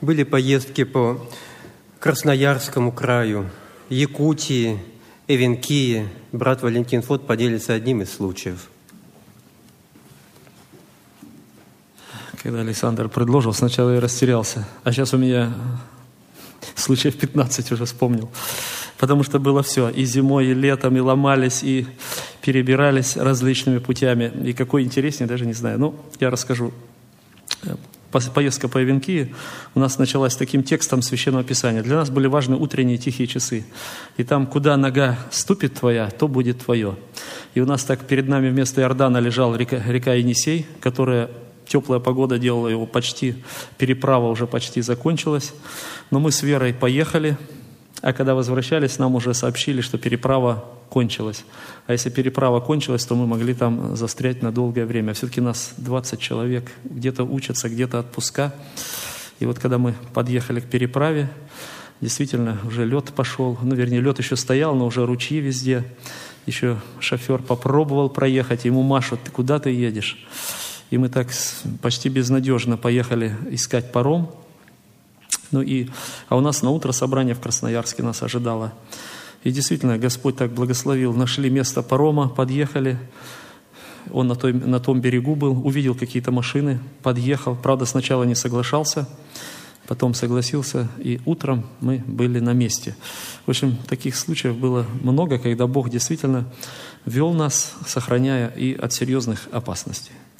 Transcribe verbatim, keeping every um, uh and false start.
Были поездки по Красноярскому краю, Якутии, Эвенкии. Брат Валентин Фот поделится одним из случаев. Когда Александр предложил, сначала я растерялся, а сейчас у меня случаев пятнадцать уже вспомнил. Потому что было все, и зимой, и летом, и ломались, и перебирались различными путями. И какой интереснее, даже не знаю. Ну, я расскажу. Поездка по Эвенкии у нас началась таким текстом Священного Писания. Для нас были важны утренние тихие часы. И там, куда нога ступит твоя, то будет твое. И у нас так перед нами вместо Иордана лежала река, река Енисей, которая... Теплая погода делала его почти, переправа уже почти закончилась. Но мы с Верой поехали, а когда возвращались, нам уже сообщили, что переправа кончилась. А если переправа кончилась, то мы могли там застрять на долгое время. Все-таки нас двадцать человек, где-то учатся, где-то отпуска. И вот когда мы подъехали к переправе, действительно уже лед пошел. Ну, вернее, лед еще стоял, но уже ручьи везде. Еще шофер попробовал проехать, ему машут: ты куда ты едешь? И мы так почти безнадежно поехали искать паром. Ну и, а у нас на утро собрание в Красноярске нас ожидало. И действительно, Господь так благословил. Нашли место парома, подъехали. Он на, той, на том берегу был, увидел какие-то машины, подъехал. Правда, сначала не соглашался, потом согласился. И утром мы были на месте. В общем, таких случаев было много, когда Бог действительно вел нас, сохраняя и от серьезных опасностей.